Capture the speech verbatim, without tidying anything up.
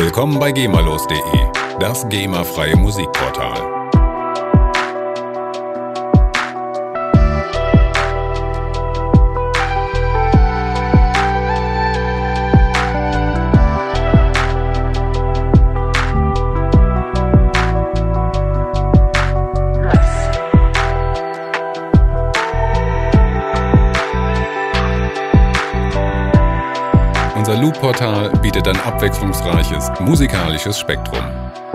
Willkommen bei GEMAlos punkt de, das GEMA-freie Musikportal. Unser Loop-Portal bietet ein abwechslungsreiches musikalisches Spektrum.